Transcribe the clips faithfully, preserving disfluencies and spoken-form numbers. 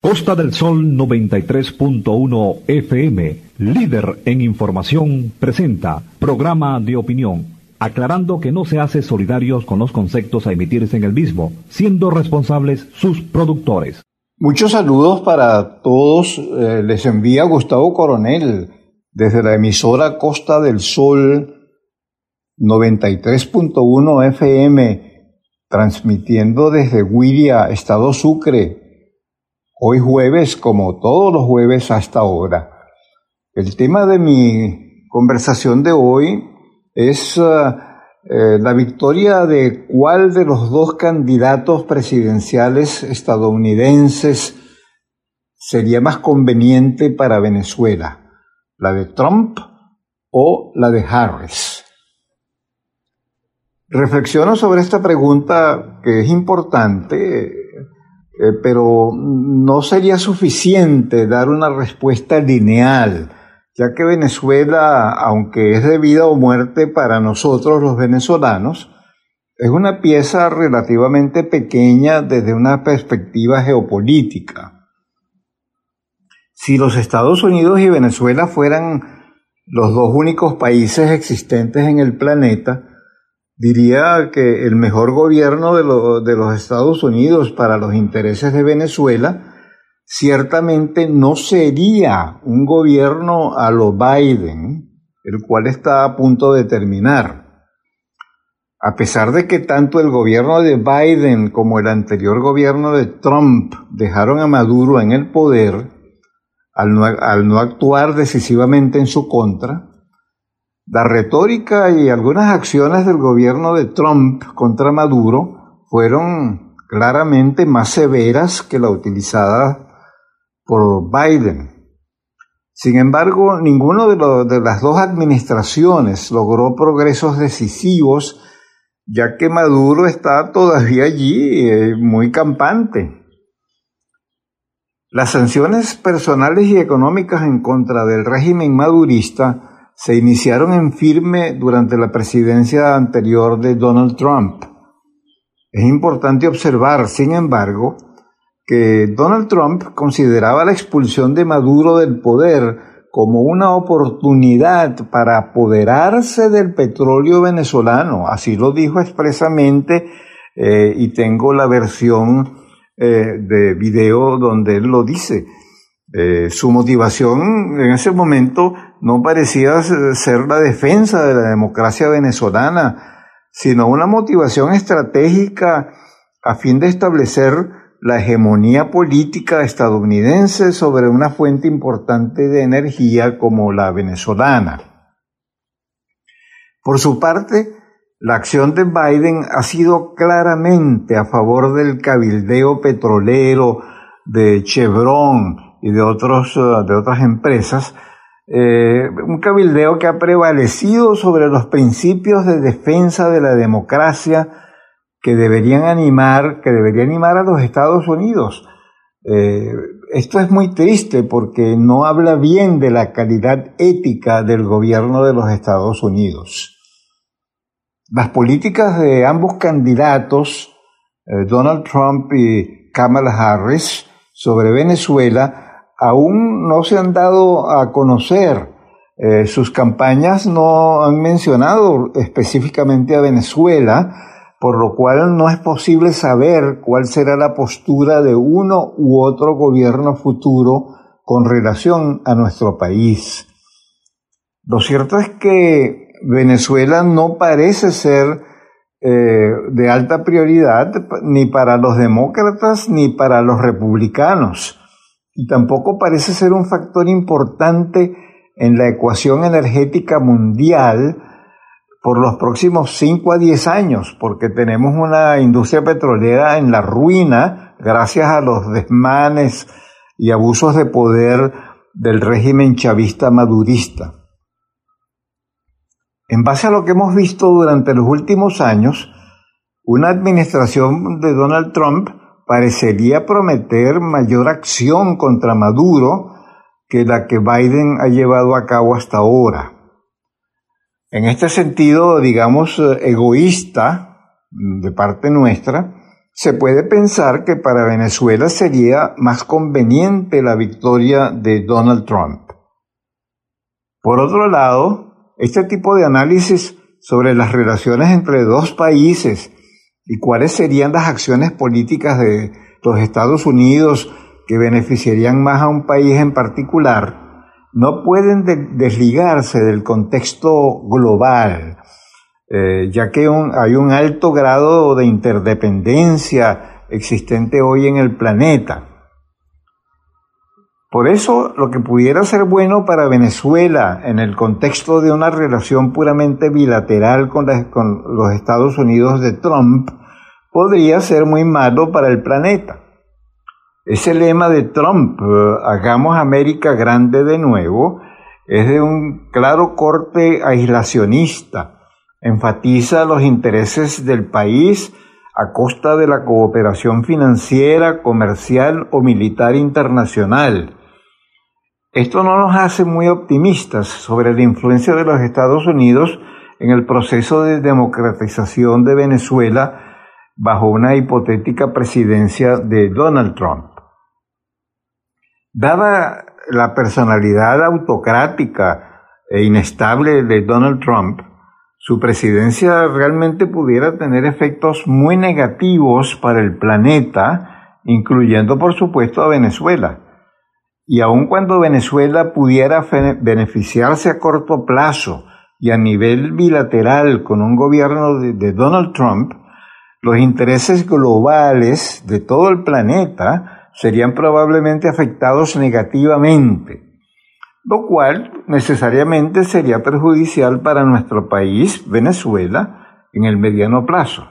Costa del Sol noventa y tres punto uno F M, líder en información, presenta programa de opinión, aclarando que no se hace solidarios con los conceptos a emitirse en el mismo, siendo responsables sus productores. Muchos saludos para todos, eh, les envía Gustavo Coronel desde la emisora Costa del Sol noventa y tres punto uno F M, transmitiendo desde Huiria, Estado Sucre. Hoy jueves, como todos los jueves hasta ahora. El tema de mi conversación de hoy es uh, eh, la victoria de cuál de los dos candidatos presidenciales estadounidenses sería más conveniente para Venezuela, la de Trump o la de Harris. Reflexiono sobre esta pregunta que es importante, Eh, pero no sería suficiente dar una respuesta lineal, ya que Venezuela, aunque es de vida o muerte para nosotros los venezolanos, es una pieza relativamente pequeña desde una perspectiva geopolítica. Si los Estados Unidos y Venezuela fueran los dos únicos países existentes en el planeta, diría que el mejor gobierno de, lo, de los Estados Unidos para los intereses de Venezuela ciertamente no sería un gobierno a lo Biden, el cual está a punto de terminar. A pesar de que tanto el gobierno de Biden como el anterior gobierno de Trump dejaron a Maduro en el poder, al no, al no actuar decisivamente en su contra, la retórica y algunas acciones del gobierno de Trump contra Maduro fueron claramente más severas que la utilizada por Biden. Sin embargo, ninguno de, lo, de las dos administraciones logró progresos decisivos, ya que Maduro está todavía allí eh, muy campante. Las sanciones personales y económicas en contra del régimen madurista se iniciaron en firme durante la presidencia anterior de Donald Trump. Es importante observar, sin embargo, que Donald Trump consideraba la expulsión de Maduro del poder como una oportunidad para apoderarse del petróleo venezolano. Así lo dijo expresamente, eh, y tengo la versión eh, de video donde él lo dice. Eh, su motivación en ese momento no parecía ser la defensa de la democracia venezolana, sino una motivación estratégica a fin de establecer la hegemonía política estadounidense sobre una fuente importante de energía como la venezolana. Por su parte, la acción de Biden ha sido claramente a favor del cabildeo petrolero de Chevron y de otros de otras empresas, eh, un cabildeo que ha prevalecido sobre los principios de defensa de la democracia que deberían animar, que debería animar a los Estados Unidos. Eh, esto es muy triste porque no habla bien de la calidad ética del gobierno de los Estados Unidos. Las políticas de ambos candidatos, eh, Donald Trump y Kamala Harris, sobre Venezuela, aún no se han dado a conocer. Eh, sus campañas no han mencionado específicamente a Venezuela, por lo cual no es posible saber cuál será la postura de uno u otro gobierno futuro con relación a nuestro país. Lo cierto es que Venezuela no parece ser eh, de alta prioridad ni para los demócratas ni para los republicanos. Y tampoco parece ser un factor importante en la ecuación energética mundial por los próximos cinco a diez años, porque tenemos una industria petrolera en la ruina gracias a los desmanes y abusos de poder del régimen chavista madurista. En base a lo que hemos visto durante los últimos años, una administración de Donald Trump parecería prometer mayor acción contra Maduro que la que Biden ha llevado a cabo hasta ahora. En este sentido, digamos, egoísta de parte nuestra, se puede pensar que para Venezuela sería más conveniente la victoria de Donald Trump. Por otro lado, este tipo de análisis sobre las relaciones entre dos países y cuáles serían las acciones políticas de los Estados Unidos que beneficiarían más a un país en particular, no pueden de- desligarse del contexto global, eh, ya que un, hay un alto grado de interdependencia existente hoy en el planeta. Por eso, lo que pudiera ser bueno para Venezuela en el contexto de una relación puramente bilateral con, la, con los Estados Unidos de Trump, podría ser muy malo para el planeta. Ese lema de Trump, eh, hagamos América grande de nuevo, es de un claro corte aislacionista. Enfatiza los intereses del país a costa de la cooperación financiera, comercial o militar internacional. Esto no nos hace muy optimistas sobre la influencia de los Estados Unidos en el proceso de democratización de Venezuela bajo una hipotética presidencia de Donald Trump. Dada la personalidad autocrática e inestable de Donald Trump, su presidencia realmente pudiera tener efectos muy negativos para el planeta, incluyendo por supuesto a Venezuela. Y aun cuando Venezuela pudiera beneficiarse a corto plazo y a nivel bilateral con un gobierno de, de Donald Trump, los intereses globales de todo el planeta serían probablemente afectados negativamente, lo cual necesariamente sería perjudicial para nuestro país, Venezuela, en el mediano plazo.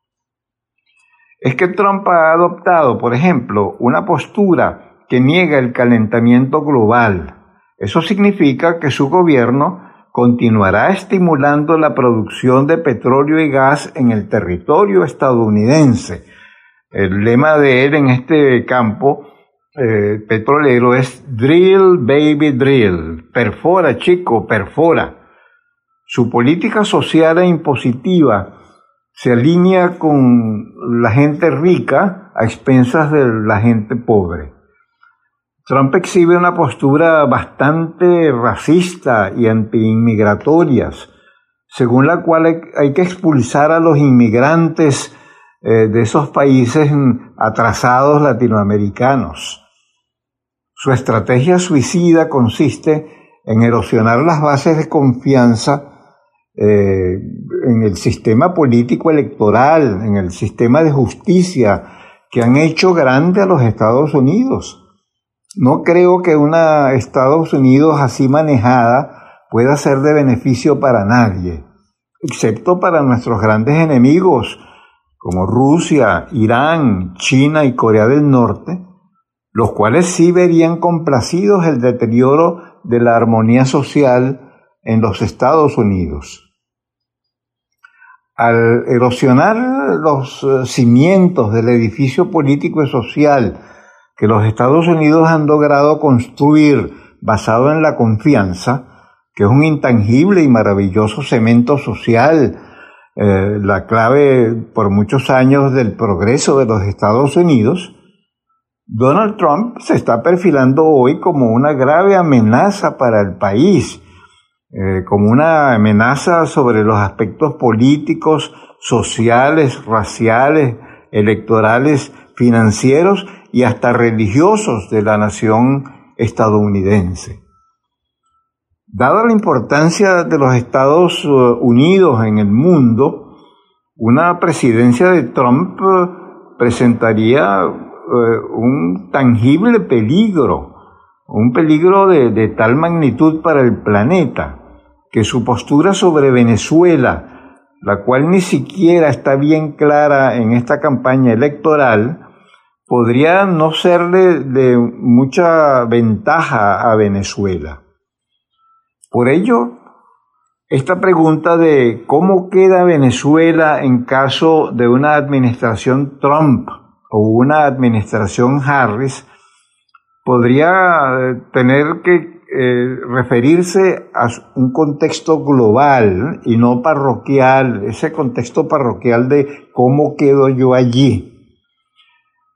Es que Trump ha adoptado, por ejemplo, una postura que niega el calentamiento global. Eso significa que su gobierno continuará estimulando la producción de petróleo y gas en el territorio estadounidense. El lema de él en este campo eh, petrolero es Drill, baby, drill. Perfora, chico, perfora. Su política social e impositiva se alinea con la gente rica a expensas de la gente pobre. Trump exhibe una postura bastante racista y anti-inmigratorias, según la cual hay, hay que expulsar a los inmigrantes eh, de esos países atrasados latinoamericanos. Su estrategia suicida consiste en erosionar las bases de confianza eh, en el sistema político electoral, en el sistema de justicia que han hecho grande a los Estados Unidos. No creo que una Estados Unidos así manejada pueda ser de beneficio para nadie, excepto para nuestros grandes enemigos como Rusia, Irán, China y Corea del Norte, los cuales sí verían complacidos el deterioro de la armonía social en los Estados Unidos. Al erosionar los cimientos del edificio político y social que los Estados Unidos han logrado construir basado en la confianza, que es un intangible y maravilloso cemento social, eh, la clave por muchos años del progreso de los Estados Unidos, Donald Trump se está perfilando hoy como una grave amenaza para el país, eh, como una amenaza sobre los aspectos políticos, sociales, raciales, electorales, financieros y hasta religiosos de la nación estadounidense. Dada la importancia de los Estados Unidos en el mundo, una presidencia de Trump presentaría eh, un tangible peligro, un peligro de, de tal magnitud para el planeta, que su postura sobre Venezuela, la cual ni siquiera está bien clara en esta campaña electoral, podría no serle de mucha ventaja a Venezuela. Por ello, esta pregunta de cómo queda Venezuela en caso de una administración Trump o una administración Harris podría tener que eh, referirse a un contexto global y no parroquial, ese contexto parroquial de cómo quedo yo allí.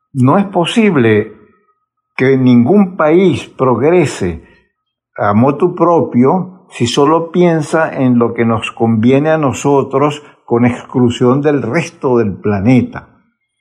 no es posible que ningún país progrese a motu propio si solo piensa en lo que nos conviene a nosotros con exclusión del resto del planeta.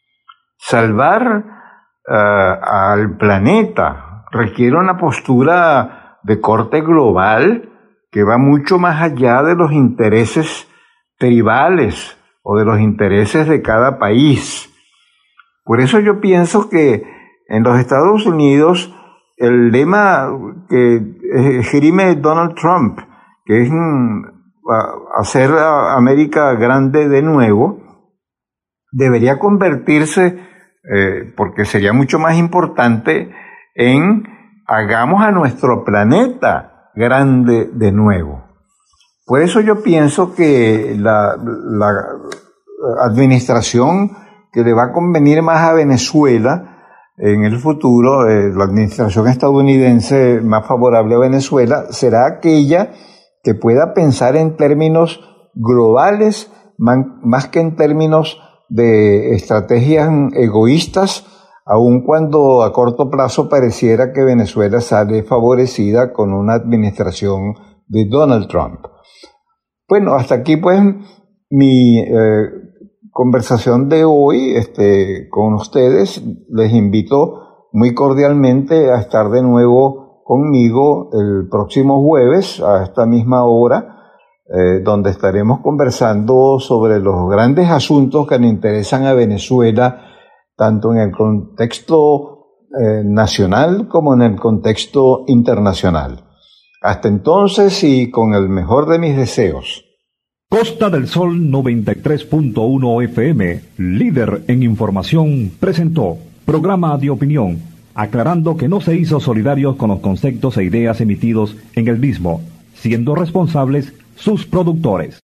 Salvar uh, al planeta requiere una postura de corte global que va mucho más allá de los intereses tribales o de los intereses de cada país. Por eso yo pienso que en los Estados Unidos el lema que esgrime Donald Trump, que es mm, hacer a América grande de nuevo, debería convertirse, eh, porque sería mucho más importante, en hagamos a nuestro planeta grande de nuevo. Por eso yo pienso que la, la administración que le va a convenir más a Venezuela en el futuro, eh, la administración estadounidense más favorable a Venezuela, será aquella que pueda pensar en términos globales man, más que en términos de estrategias egoístas, aun cuando a corto plazo pareciera que Venezuela sale favorecida con una administración de Donald Trump. Bueno, hasta aquí pues mi eh, conversación de hoy este, con ustedes. Les invito muy cordialmente a estar de nuevo conmigo el próximo jueves a esta misma hora, eh, donde estaremos conversando sobre los grandes asuntos que le interesan a Venezuela, tanto en el contexto eh, nacional como en el contexto internacional. Hasta entonces y con el mejor de mis deseos. Costa del Sol noventa y tres punto uno F M, líder en información, presentó programa de opinión, aclarando que no se hizo solidarios con los conceptos e ideas emitidos en el mismo, siendo responsables sus productores.